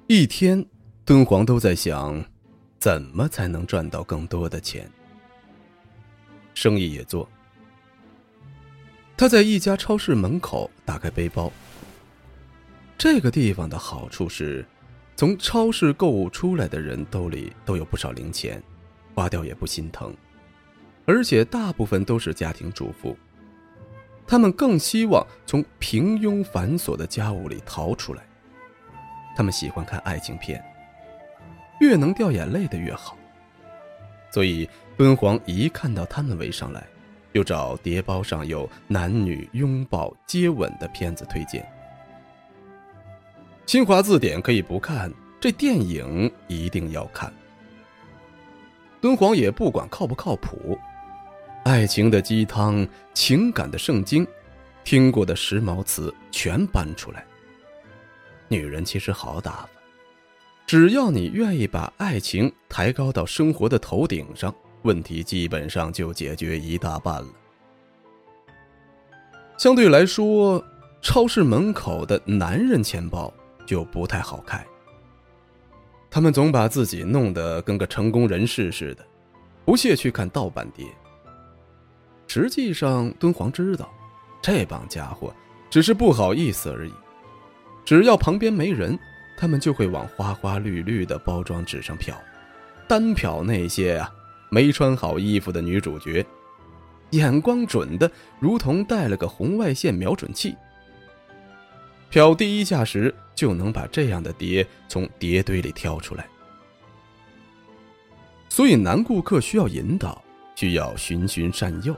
一天，敦煌都在想，怎么才能赚到更多的钱。生意也做。他在一家超市门口打开背包。这个地方的好处是，从超市购物出来的人兜里都有不少零钱，花掉也不心疼。而且大部分都是家庭主妇，他们更希望从平庸繁琐的家务里逃出来。他们喜欢看爱情片，越能掉眼泪的越好。所以敦煌一看到他们围上来，就找碟包上有男女拥抱接吻的片子推荐。新华字典可以不看，这电影一定要看。敦煌也不管靠不靠谱，爱情的鸡汤，情感的圣经，听过的时髦词全搬出来。女人其实好打发，只要你愿意把爱情抬高到生活的头顶上，问题基本上就解决一大半了。相对来说，超市门口的男人钱包就不太好开。他们总把自己弄得跟个成功人士似的，不屑去看盗版碟。实际上敦煌知道，这帮家伙只是不好意思而已。只要旁边没人，他们就会往花花绿绿的包装纸上瞟，单瞟那些没穿好衣服的女主角，眼光准的如同带了个红外线瞄准器。瞟第一下时，就能把这样的碟从碟堆里挑出来。所以男顾客需要引导，需要循循善诱。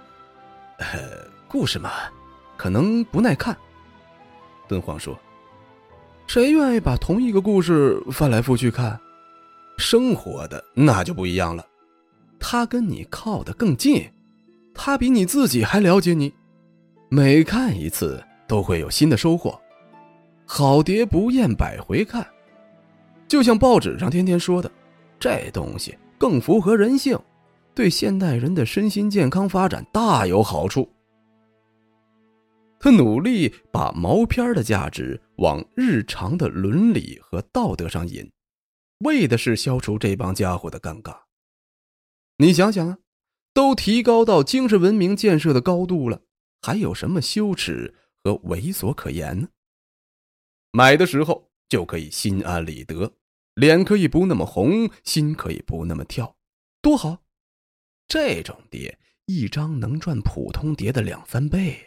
故事嘛，可能不耐看。敦煌说，谁愿意把同一个故事翻来覆去看？生活的那就不一样了，他跟你靠得更近，他比你自己还了解你，每看一次都会有新的收获。好碟不厌百回看，就像报纸上天天说的，这东西更符合人性，对现代人的身心健康发展大有好处。他努力把毛片的价值往日常的伦理和道德上引，为的是消除这帮家伙的尴尬。你想想啊，都提高到精神文明建设的高度了，还有什么羞耻和猥琐可言呢？买的时候就可以心安理得，脸可以不那么红，心可以不那么跳，多好！这种碟一张能赚普通碟的2-3倍。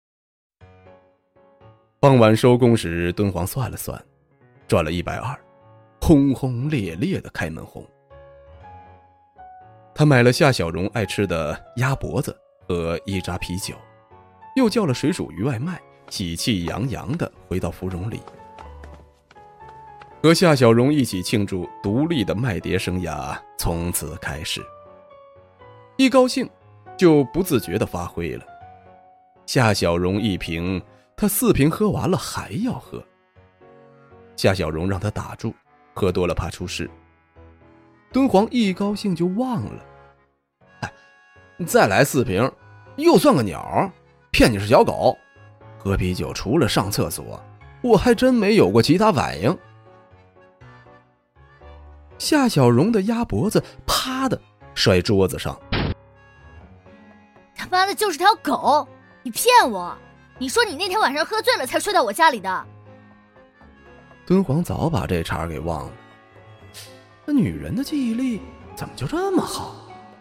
傍晚收工时，敦煌算了算，赚了120，轰轰烈烈的开门红。他买了夏小荣爱吃的鸭脖子和一扎啤酒，又叫了水煮鱼外卖，喜气洋洋地回到芙蓉里，和夏小荣一起庆祝独立的卖碟生涯从此开始。一高兴就不自觉地发挥了，夏小荣1瓶，他4瓶喝完了还要喝。夏小荣让他打住，喝多了怕出事。敦煌一高兴就忘了，再来4瓶又算个鸟，骗你是小狗。喝啤酒除了上厕所，我还真没有过其他反应。夏小荣的鸭脖子啪的摔桌子上。 他妈的就是条狗，你骗我，你说你那天晚上喝醉了才睡到我家里的。 敦煌早把这茬给忘了，那女人的记忆力怎么就这么好？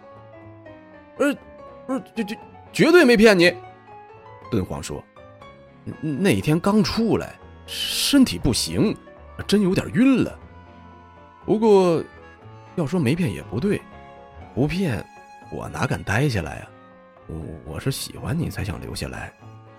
绝对没骗你。敦煌说，那天刚出来，身体不行，真有点晕了。不过要说没骗也不对，不骗我哪敢待下来啊？我是喜欢你才想留下来。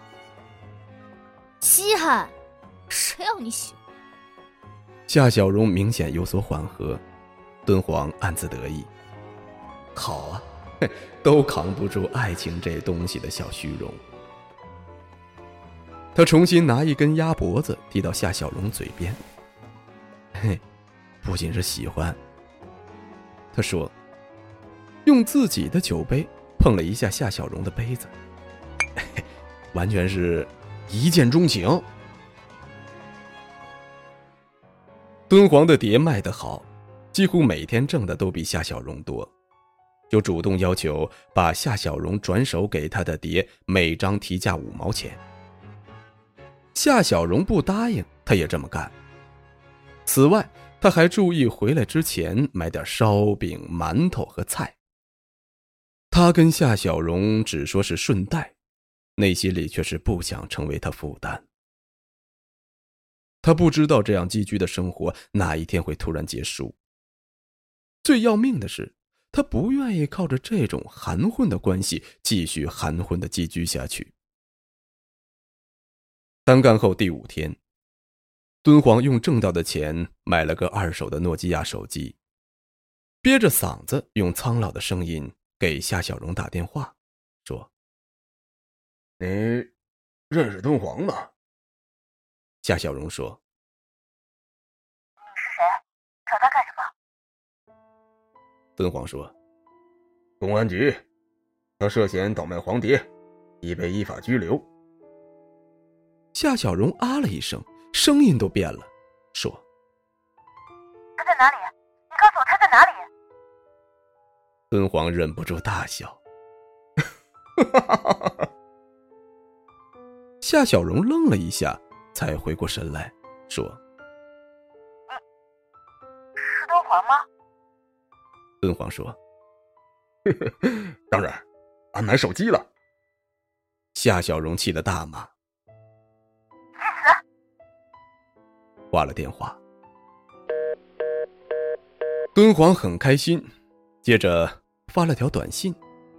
稀罕，谁要你喜欢？ 夏小荣明显有所缓和，敦煌暗自得意。好啊，都扛不住爱情这东西的小虚荣。他重新拿一根鸭脖子递到夏小荣嘴边。不仅是喜欢，他说，用自己的酒杯碰了一下夏小荣的杯子，完全是一见钟情。 敦煌的碟卖得好，几乎每天挣的都比夏小荣多，就主动要求把夏小荣转手给他的碟每张提价5毛钱。夏小荣不答应，他也这么干。此外，他还注意回来之前买点烧饼、馒头和菜。他跟夏小荣只说是顺带，内心里却是不想成为他负担。他不知道这样寄居的生活哪一天会突然结束。最要命的是，他不愿意靠着这种含混的关系继续含混的寄居下去。单干后第5天，敦煌用挣到的钱买了个2手的诺基亚手机，憋着嗓子用苍老的声音给夏小荣打电话，说：“ 你认识敦煌吗？” 夏小荣说：“ 你是谁？找他干什么？” 敦煌说：“ 公安局，他涉嫌倒卖黄碟，已被依法拘留。” 夏小荣啊了一声，声音都变了，说：“ 他在哪里？你告诉我他在哪里？” 敦煌忍不住大笑。夏小荣愣了一下，才回过神来，说：“ 是敦煌吗？” 敦煌说：“ 当然，俺买手机了。” 夏小荣气得大骂。挂了电话。敦煌很开心，接着发了条短信：“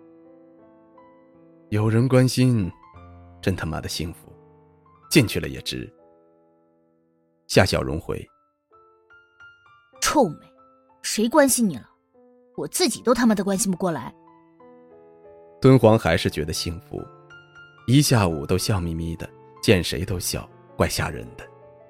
有人关心，真他妈的幸福，进去了也值。”夏小荣回：“ 臭美，谁关心你了？我自己都他妈的关心不过来。” 敦煌还是觉得幸福，一下午都笑眯眯的，见谁都笑，怪吓人的。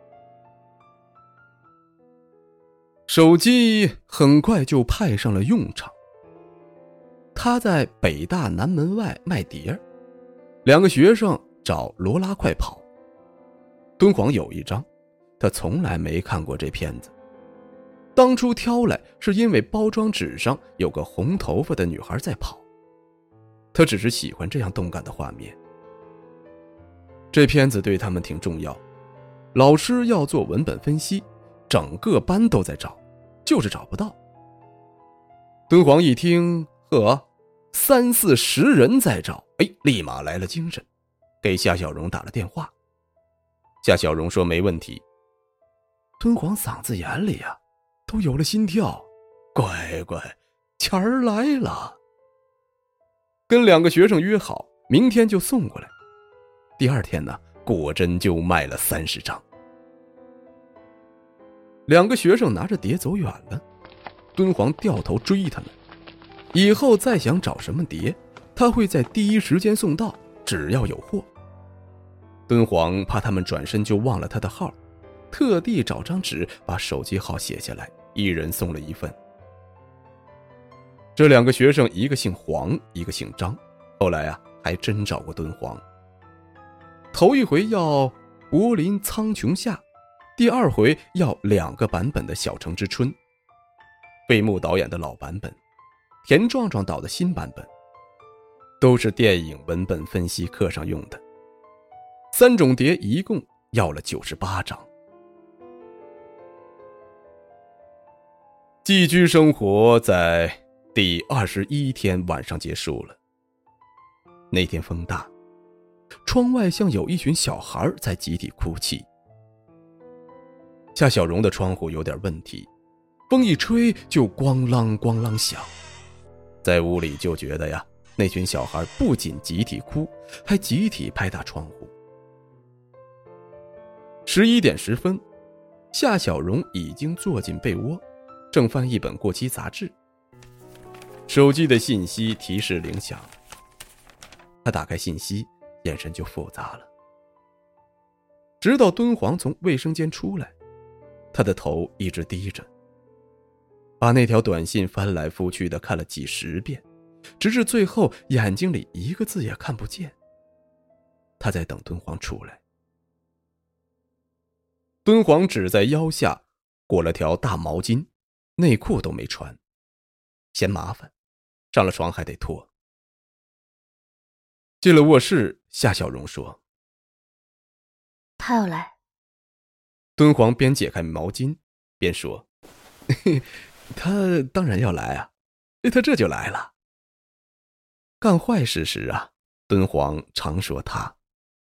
手机很快就派上了用场。他在北大南门外卖碟，2个学生找罗拉快跑。敦煌有一张，他从来没看过这片子。当初挑来是因为包装纸上有个红头发的女孩在跑，他只是喜欢这样动感的画面。这片子对他们挺重要，老师要做文本分析，整个班都在找，就是找不到。敦煌一听，呵，30-40人在找，立马来了精神，给夏小荣打了电话。夏小荣说没问题。敦煌嗓子眼里啊，都有了心跳，乖乖，钱儿来了。跟2个学生约好，明天就送过来。第2天呢，果真就卖了30张。2个学生拿着碟走远了，敦煌掉头追他们。以后再想找什么碟，他会在第一时间送到，只要有货。敦煌怕他们转身就忘了他的号，特地找张纸把手机号写下来，一人送了1份。这2个学生，一个姓黄，一个姓张，后来啊还真找过敦煌。头一回要柏林苍穹下，第2回要2个版本的小城之春，费穆导演的老版本，田壮壮导的新版本，都是电影文本分析课上用的。3种碟一共要了98张。寄居生活在第21天晚上结束了。那天风大，窗外像有一群小孩在集体哭泣。夏小荣的窗户有点问题，风一吹就咣啷咣啷响。在屋里就觉得呀，那群小孩不仅集体哭，还集体拍打窗户。11点10分，夏小荣已经坐进被窝，正翻一本过期杂志。手机的信息提示铃响，他打开信息，眼神就复杂了。直到敦煌从卫生间出来，他的头一直低着，把那条短信翻来覆去的看了几10遍，直至最后眼睛里一个字也看不见。他在等敦煌出来。敦煌只在腰下裹了条大毛巾，内裤都没穿，嫌麻烦，上了床还得脱。进了卧室，夏小荣说：“ 他要来。” 敦煌边解开毛巾边说：“嘿，他当然要来啊，他这就来了。”干坏事时啊，敦煌常说他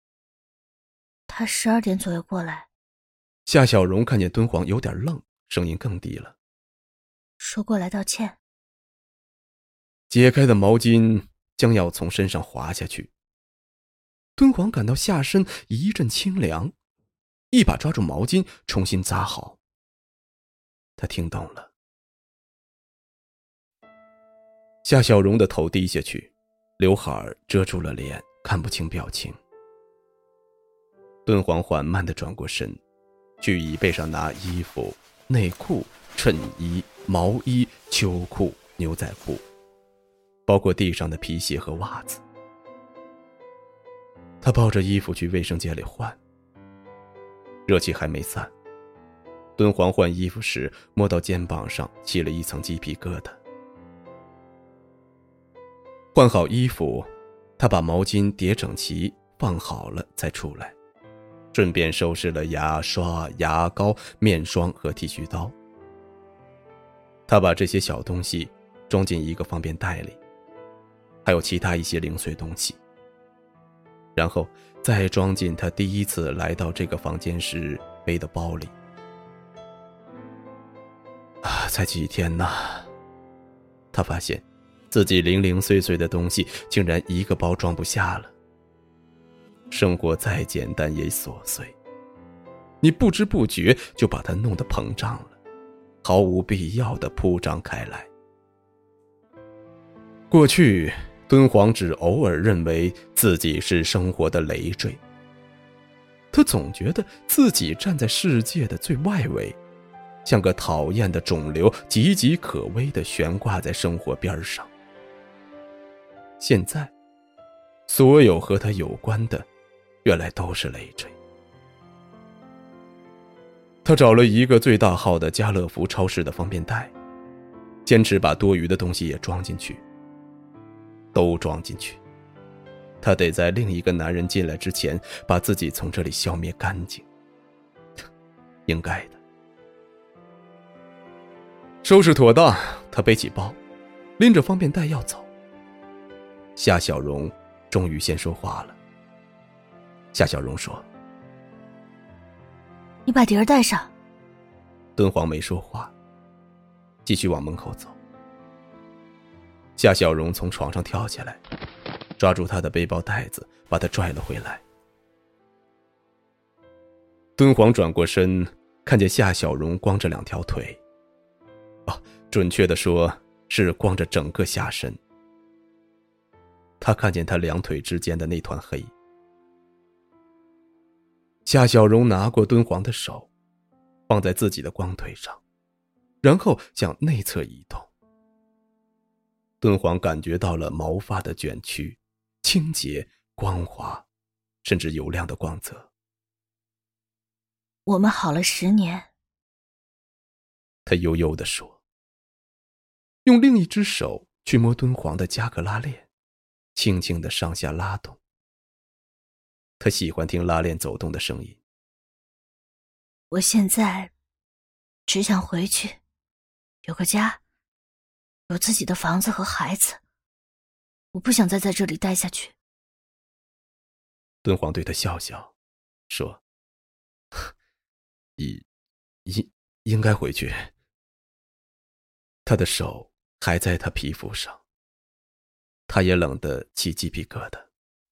12点左右过来。 夏小荣看见敦煌有点愣，声音更低了， 说过来道歉。 解开的毛巾将要从身上滑下去，敦煌感到下身一阵清凉，一把抓住毛巾重新扎好。他听懂了。夏小荣的头低下去，刘海遮住了脸，看不清表情。敦煌缓慢地转过身，去椅背上拿衣服、内裤、衬衣、毛衣、秋裤、牛仔裤，包括地上的皮鞋和袜子。他抱着衣服去卫生间里换，热气还没散。敦煌换衣服时摸到肩膀上起了一层鸡皮疙瘩。换好衣服，他把毛巾叠整齐放好了才出来，顺便收拾了牙刷、牙膏、面霜和剃须刀。他把这些小东西装进一个方便袋里，还有其他一些零碎东西，然后再装进他第一次来到这个房间时背的包里。才几天呢，他发现自己零零碎碎的东西竟然一个包装不下了。生活再简单也琐碎，你不知不觉就把它弄得膨胀了，毫无必要的铺张开来。过去敦煌只偶尔认为自己是生活的累赘，他总觉得自己站在世界的最外围，像个讨厌的肿瘤，岌岌可危地悬挂在生活边上。现在所有和他有关的原来都是累赘。他找了一个最大号的家乐福超市的方便袋，坚持把多余的东西也装进去，都装进去。他得在另一个男人进来之前把自己从这里消灭干净，应该的。收拾妥当，他背起包，拎着方便袋要走。夏小荣终于先说话了。夏小荣说：“ 你把碟儿带上。” 敦煌没说话，继续往门口走。夏小荣从床上跳起来，抓住他的背包带子，把他拽了回来。敦煌转过身，看见夏小荣光着两条腿，准确地说是光着整个下身。他看见他两腿之间的那团黑。夏小荣拿过敦煌的手，放在自己的光腿上，然后向内侧移动。敦煌感觉到了毛发的卷曲，清洁、光滑，甚至油亮的光泽。 我们好了10年。 他悠悠地说，用另一只手去摸敦煌的夹克拉链，轻轻地上下拉动。他喜欢听拉链走动的声音。 我现在只想回去，有个家，有自己的房子和孩子。我不想再在这里待下去。 敦煌对他笑笑，说：“应该回去。”他的手还在他皮肤上，他也冷得起鸡皮疙瘩。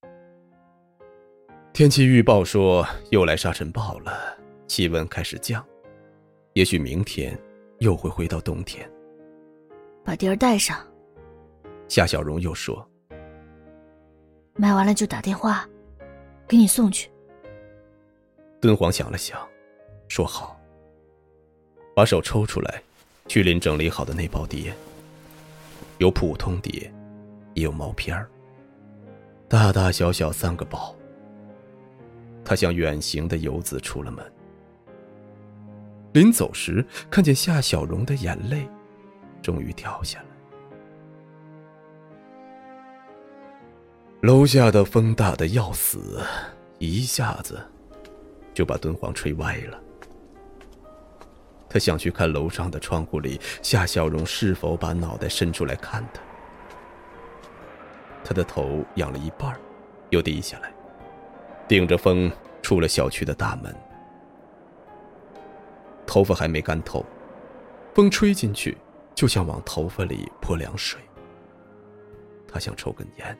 天气预报说又来沙尘暴了，气温开始降，也许明天又会回到冬天。 把碟儿带上。 夏小荣又说：“ 买完了就打电话，给你送去。” 敦煌想了想，说好，把手抽出来，去拎整理好的那包碟，有普通碟，也有毛片儿，大大小小3个包。他像远行的游子出了门。 临走时看见夏小荣的眼泪终于掉下来。楼下的风大得要死，一下子就把敦煌吹歪了。他想去看楼上的窗户里夏小荣是否把脑袋伸出来看他。他的头仰了一半，又低下来，顶着风出了小区的大门。头发还没干透，风吹进去就像往头发里泼凉水。他想抽根烟。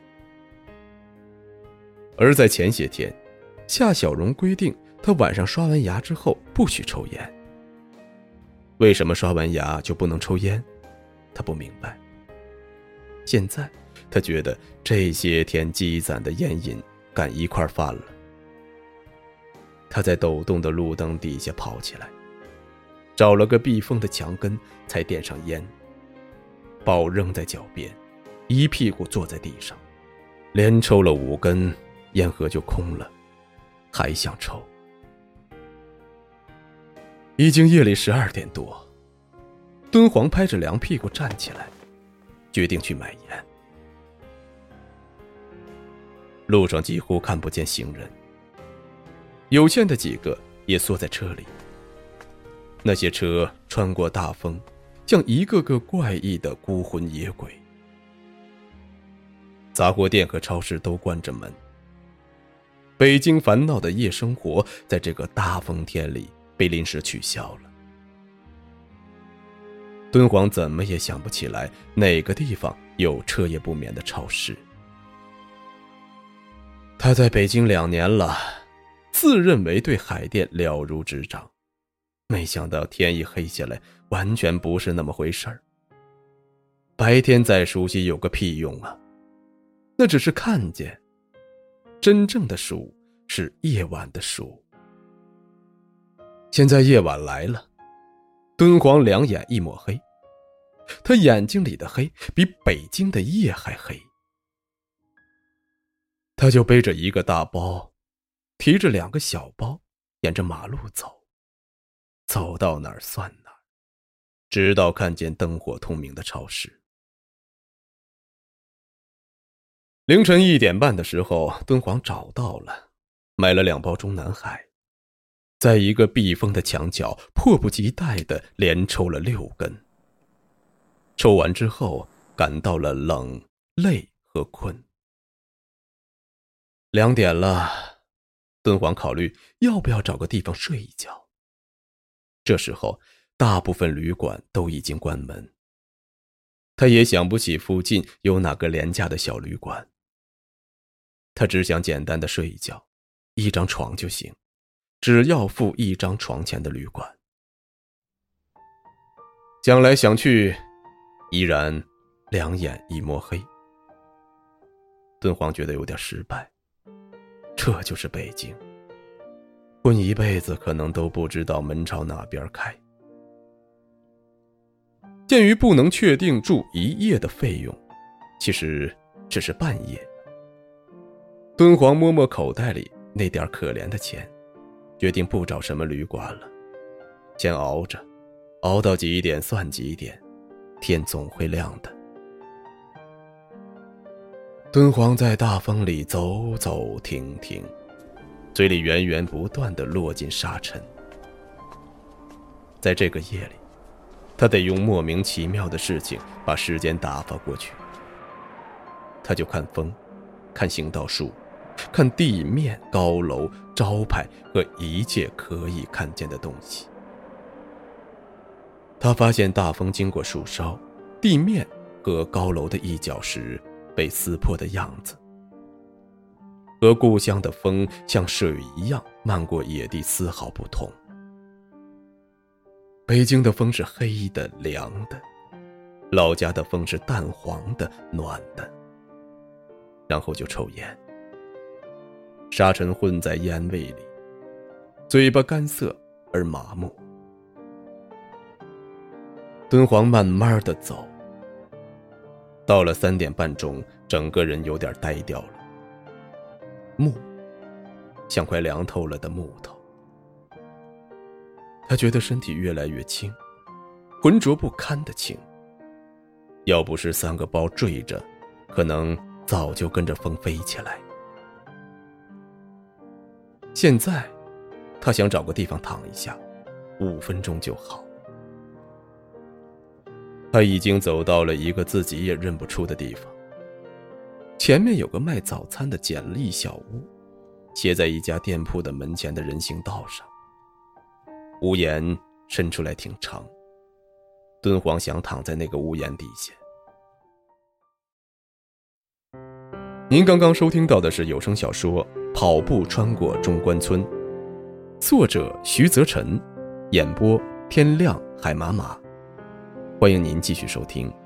而在前些天，夏小荣规定他晚上刷完牙之后不许抽烟。为什么刷完牙就不能抽烟？他不明白。现在他觉得这些天积攒的烟瘾赶一块饭了。他在抖动的路灯底下跑起来，找了个避风的墙根才点上烟，包扔在脚边，一屁股坐在地上，连抽了5根，烟盒就空了，还想抽。已经夜里12点多，敦煌拍着凉屁股站起来，决定去买烟。路上几乎看不见行人，有限的几个也缩在车里。那些车穿过大风，像一个个怪异的孤魂野鬼。杂货店和超市都关着门。北京烦恼的夜生活在这个大风天里被临时取消了。敦煌怎么也想不起来哪个地方有彻夜不眠的超市。他在北京2年了，自认为对海淀了如指掌，没想到天一黑下来，完全不是那么回事儿。白天再熟悉有个屁用啊，那只是看见，真正的熟是夜晚的熟。现在夜晚来了，敦煌两眼一抹黑，他眼睛里的黑比北京的夜还黑。他就背着一个大包，提着2个小包，沿着马路走，走到哪儿算哪儿，直到看见灯火通明的超市。凌晨1点半的时候，敦煌找到了，买了2包中南海，在一个避风的墙角迫不及待地连抽了6根。抽完之后感到了冷、累和困。2点了，敦煌考虑要不要找个地方睡一觉。这时候大部分旅馆都已经关门，他也想不起附近有哪个廉价的小旅馆。他只想简单的睡一觉，1张床就行，只要付1张床钱的旅馆。想来想去，依然2眼一抹黑。敦煌觉得有点失败，这就是北京，混一辈子可能都不知道门朝哪边开。鉴于不能确定住1夜的费用，其实只是半夜，敦煌摸摸口袋里那点可怜的钱，决定不找什么旅馆了，先熬着，熬到几点算几点，天总会亮的。敦煌在大风里走走停停，嘴里源源不断地落进沙尘。在这个夜里，他得用莫名其妙的事情把时间打发过去。他就看风，看行道树，看地面、高楼、招牌和一切可以看见的东西。他发现大风经过树梢，地面和高楼的一角时被撕破的样子，和故乡的风像水一样漫过野地丝毫不同。北京的风是黑的、凉的，老家的风是淡黄的、暖的。然后就抽烟，沙尘混在烟味里，嘴巴干涩而麻木。敦煌慢慢地走，到了3点半钟，整个人有点呆掉了，木像块凉透了的木头。 他觉得身体越来越轻，浑浊不堪的轻。要不是3个包坠着，可能早就跟着风飞起来。现在他想找个地方躺一下，5分钟就好。他已经走到了一个自己也认不出的地方，前面有个卖早餐的简陋小屋，斜在一家店铺的门前的人行道上，屋檐伸出来挺长。敦煌想躺在那个屋檐底下。您刚刚收听到的是有声小说《跑步穿过中关村》，作者徐泽辰，演播天亮海马马。欢迎您继续收听。